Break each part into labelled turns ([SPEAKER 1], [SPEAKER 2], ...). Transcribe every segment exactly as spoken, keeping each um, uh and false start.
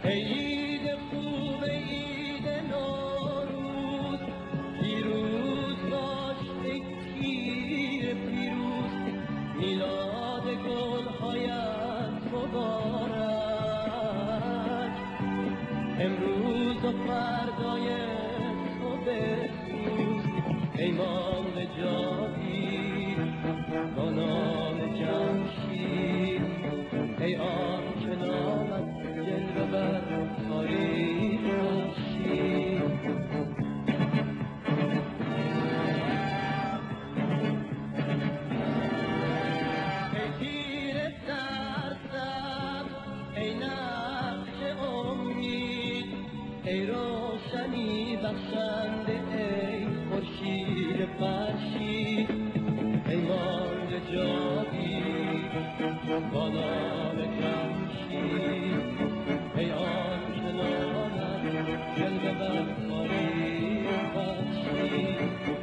[SPEAKER 1] ای عید خوب عید نوروز، پیروز باش ای پیر پیروز، میلاد گلهایت مبارک. امروز و فردای تو بسوز، ای مانده جاوید با نام جمشید، ای آن که نامت جلوه بر تاریخ بخشید. ای تیر سرسبز، ای نقش امید، ای روشنی بخشنده، ای خورشید فرشید، ای مانده جاوید با نام جمشید، ای آن که نامت جلوه بر تاریخ بخشید.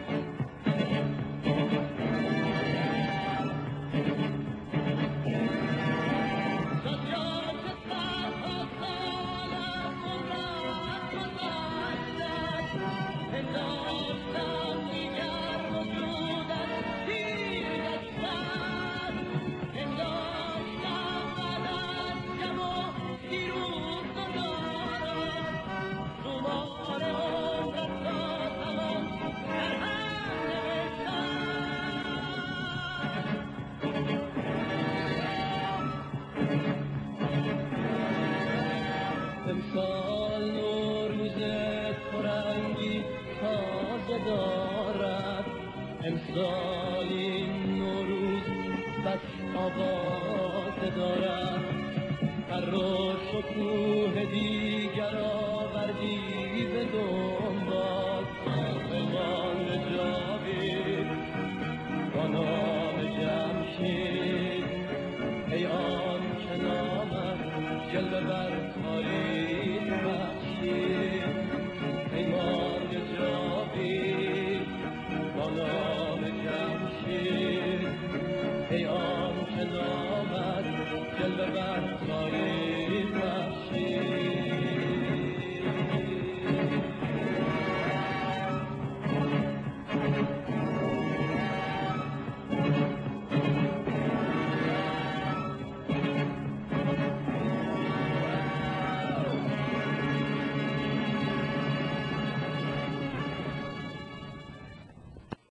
[SPEAKER 1] امسال نوروز پرنگی تازه دارد، امسال این نوروز بس آوازه دارد. پر و شکوه دیگر آوردی به دنبال، پیمان جاوید با نام جمشید، ای آن که نامت جلوه بر تاریخ بخشید، ای مانگ جاوید با نام جمشید، ای آن که نامت جلوه بر تاریخ